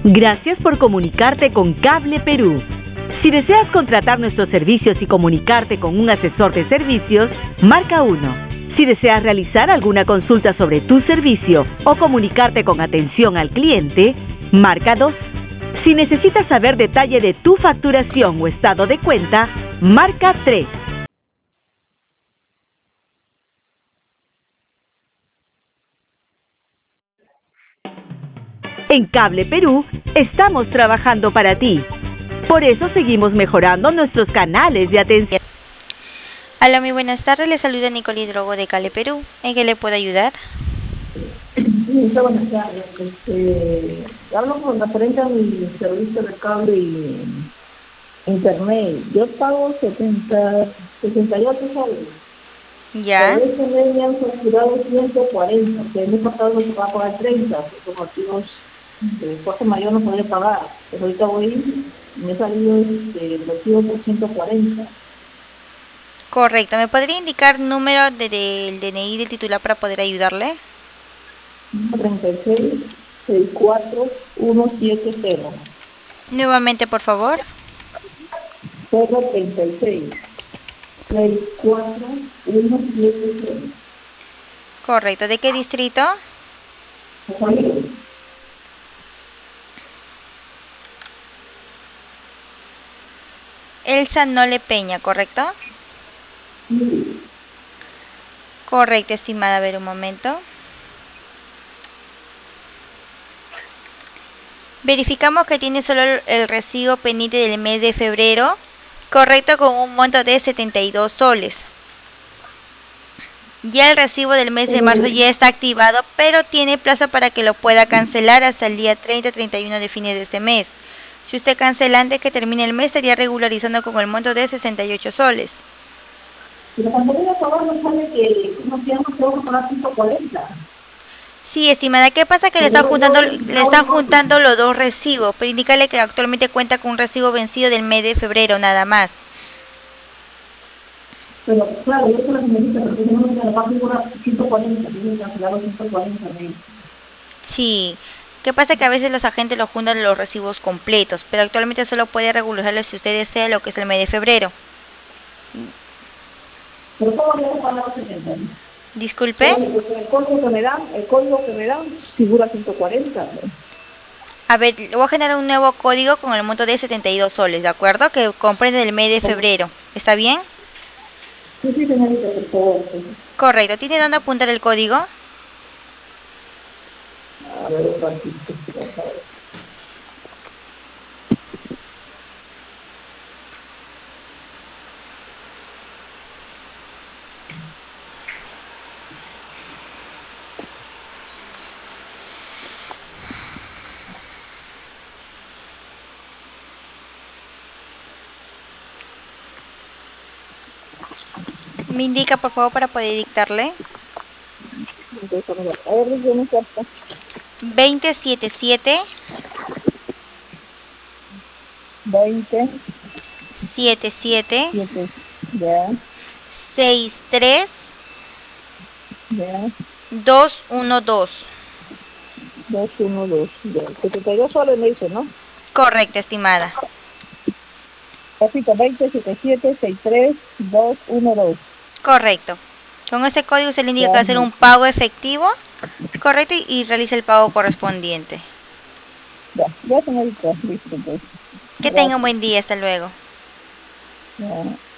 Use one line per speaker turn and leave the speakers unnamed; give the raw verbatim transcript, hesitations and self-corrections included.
Gracias por comunicarte con Cable Perú. Si deseas contratar nuestros servicios y comunicarte con un asesor de servicios, marca uno. Si deseas realizar alguna consulta sobre tu servicio o comunicarte con atención al cliente, marca dos. Si necesitas saber detalle de tu facturación o estado de cuenta, marca tres. En Cable Perú estamos trabajando para ti. Por eso seguimos mejorando nuestros canales de atención.
Hola, muy buenas tardes. Le saluda Nicole Drogo de Cable Perú. ¿En qué le puedo ayudar?
Sí, buenas tardes. Este, hablo con referente a mi servicio de cable y internet. Yo pago setenta, sesenta y ocho soles.
¿Ya?
Pero este mes me han facturado ciento cuarenta, que el mes pasado se va a pagar treinta, por motivos de fuerza mayor no podía pagar. Pero ahorita voy, me he salido este, el recibo por ciento cuarenta.
Correcto. ¿Me podría indicar número de- del D N I del titular para poder ayudarle?
treinta y seis, sesenta y cuatro, ciento setenta.
Nuevamente, por favor.
cero treinta y seis, sesenta y cuatro, ciento setenta.
Correcto. ¿De qué distrito? Elsa Nole Peña, ¿correcto?
Sí.
Correcto, estimada. A ver, un momento. Verificamos que tiene solo el el recibo pendiente del mes de febrero, correcto, con un monto de setenta y dos soles. Ya el recibo del mes de marzo ya está activado, pero tiene plazo para que lo pueda cancelar hasta el día treinta treinta y uno de fines de este mes. Si usted cancela antes que termine el mes, estaría regularizando con el monto de sesenta y ocho soles.
Pero cuando voy a pagar me sale que no tengo que pagar ciento cuarenta.
Sí, estimada, ¿qué pasa? Que le están juntando, le están juntando los dos recibos, pero indícale que actualmente cuenta con un recibo vencido del mes de febrero, nada más.
Pero claro, yo soy la señorita, porque no me la pago ciento cuarenta, tienen que cancelar los ciento cuarenta. ¿No?
Sí, ¿qué pasa? Que a veces los agentes los juntan los recibos completos, pero actualmente solo puede regularizarlo si usted desea lo que es el mes de febrero.
Pero ¿cómo voy a pagar los setenta?
Disculpe.
El código que me dan, el código que me dan figura ciento cuarenta. ¿No?
A ver, le voy a generar un nuevo código con el monto de setenta y dos soles, ¿de acuerdo? Que comprende el mes de febrero. ¿Está bien?
Sí, sí, señorita, por favor.
Correcto. ¿Tiene dónde apuntar el código?
A ver, un ratito, por favor.
Me indica, por favor, para poder dictarle.
A ver, yo no sé.
veinte setenta y siete
veinte,
setenta y siete
siete, ya,
sesenta y tres
ya,
doscientos doce.
dos, uno, dos, ya. setenta y dos soles me dice, ¿no?
Correcto, estimada.
Repito, veinte, setenta y siete, sesenta y tres, dos, uno, dos.
Correcto. Con ese código se le indica que va
Ya,
a hacer un pago efectivo, correcto, y, y realiza el pago correspondiente.
ya, ya señorita, listo, pues.
Que tenga un
Gracias.
buen día, hasta luego.
Ya.